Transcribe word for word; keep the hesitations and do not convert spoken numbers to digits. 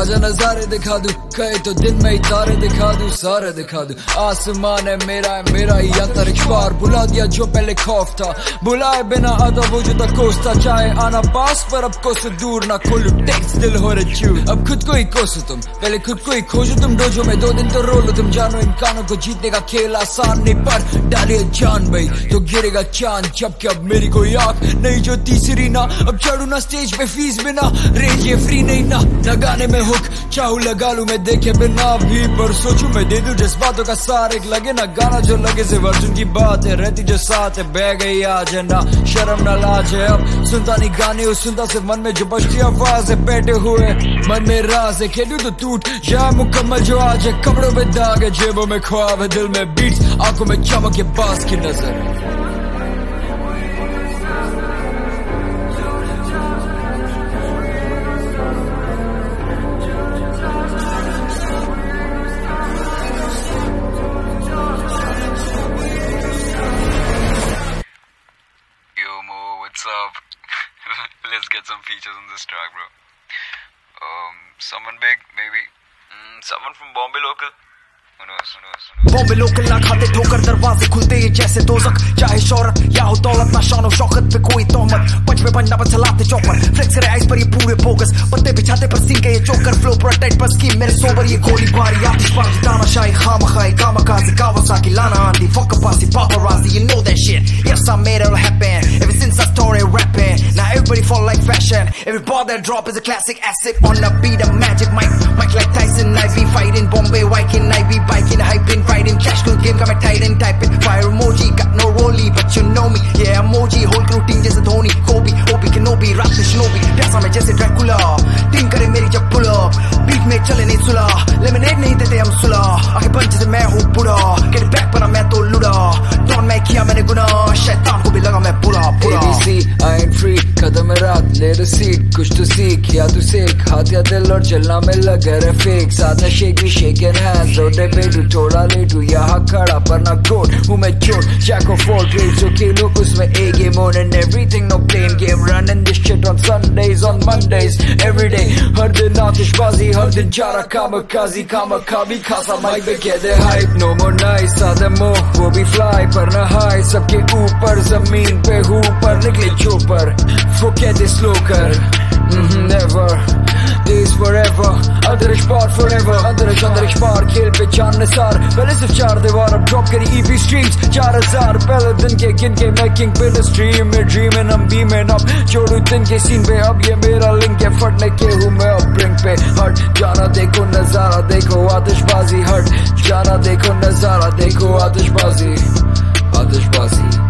आजा नजारे दिखा दूं, कहे तो दिन में ही तारे दिखा दूं, सारे दिखा दूं। आसमान है मेरा है मेरा ही अंतरिक्ष पार, बुला दिया जो पहले खौफ था, बुलाए बिना आधा वजूद कोसता, चाहे आना पास पर अब कोसो दूर ना खोलू टेक्स दिल हो रहे चूर। अब खुद को ही कोसो तुम, पहले खुद को ही खोजो तुम, डोजो में दो दिन तो रोलो तुम। जानो इन कानों को जीतने का खेल आसान नहीं, पर डालिए जान भाई तो गिरेगा चांद। जबकि अब मेरी कोई आंख नहीं जो तीसरी ना, अब चढ़ू ना स्टेज पे फीस बिना, रेंज ये फ्री नहीं ना, ना गाने में हुक चाहू लगा लू मैं देखे बिना भी, पर सोचू मैं दे दूं जज्बातों का सार। एक लगे ना गाना जो लगे से अर्जुन की बात है, रहती जो साथ है बह गई आज है, ना शर्म ना लाज है। अब सुनता नहीं गाने हो, सुनता सिर्फ मन में जो बजती आवाज है, बैठे हुए मन में राज है, खेलू तो टूट जाए मुकम्मल जो आज है। कपड़ों में दाग है, जेबों में ख्वाब है, दिल में बीट्स, आंखों में चमक है, पास की नजर। What's up? Let's get some features on this track, bro. Um, someone big, maybe. Mm, someone from Bombay local. Who knows? Who knows? Who knows? Bombay local ना खाते ठोकर, दरवाजे खुलते हैं जैसे दोज़ख। चाहे शौहरत या हो दौलत, ना शान शौकत पे कोई तोहमत। पंच में पंच ना बस चलाते चौपर, फ्लेक्स करे आइस पर ये पूरे बोगस। पत्ते बिछाते पर सीन के ये चोकर, फ्लो पर टाइट पर स्कीम मेरे सोबर ये गोली बारी। आतिशबाजी तानाशाही खामखाई कामाकाजी कावासाकी लाना आंधी fuck up Pasi paparazzi, you know that shit. Yes, I made it all happen ever since I started rapping. Now everybody fall like fashion, every bar that drop is a classic asset. On the beat a magic mic, mic like Tyson. I be fighting Bombay, Viking, I be biking, hyping, riding, cash cool game, got me tight and typing. Fire emoji, got no rollie, but you know me. Yeah, emoji, whole crew team जैसे Dhoni, Kobe, Obi, Kenobi, रात में Shinobi, प्यासा में जैसे Dracula. Team करे मेरी जब pull up, बीच में चले नहीं सुला, lemonade नहीं देते हम सुला, आगे पंच से मैं हूँ बुरा, get it back पर मैं तो लुड़ा, डॉन मैं किया मैंने गुनाह, शैतान को भी लगा मैं पूरा पूरा। A B C, I ain't free, कदम रात ले रसीद, कुछ तो सीख या तू सीख, हाथ या दिल और चलना में लगा रहे फेक, साथ में शेक भी शेक एंड हैंड्स, रोडे पे तू थोड़ा लेटू, यहाँ खड़ा पर ना कोड, हूँ मैं चोट, जैक ऑफ ऑल ट्रेड्स जो खेलूं उसमें a game on and everything, no playing game, running this shit on Sundays, on Mondays, every day, हर दिन आतिशबाजी, हर दिन चारा कामकाजी, कामकाबी खासा माइक पे कह दे hype, no more nice, सादे मोह वो भी fly पर ना high, सबके ऊपर जमीन पे हूँ पर निकले चोपर, वो कहते slow कर, mm-hmm, never, days forever, अंतरिक्ष पार forever, अंतरिक्ष अंतरिक्ष पार, खेल पे चांद निसार, पहले सिर्फ चार दीवार, अब ड्रॉप करी E P streams, चार हजार, पहले दिन के गिन के making पे the stream में dreaming, I'm beaming up, जोड़ू दिन के सीन पे, अब ये मेरा लिंक है, फटने के हूँ मैं अब ब्रिंक पे, हट, जाना देखो नजारा देखो, आतिशबाजी हट, जाना देखो नजारा देखो, आतिशबाजी, आतिशबाजी।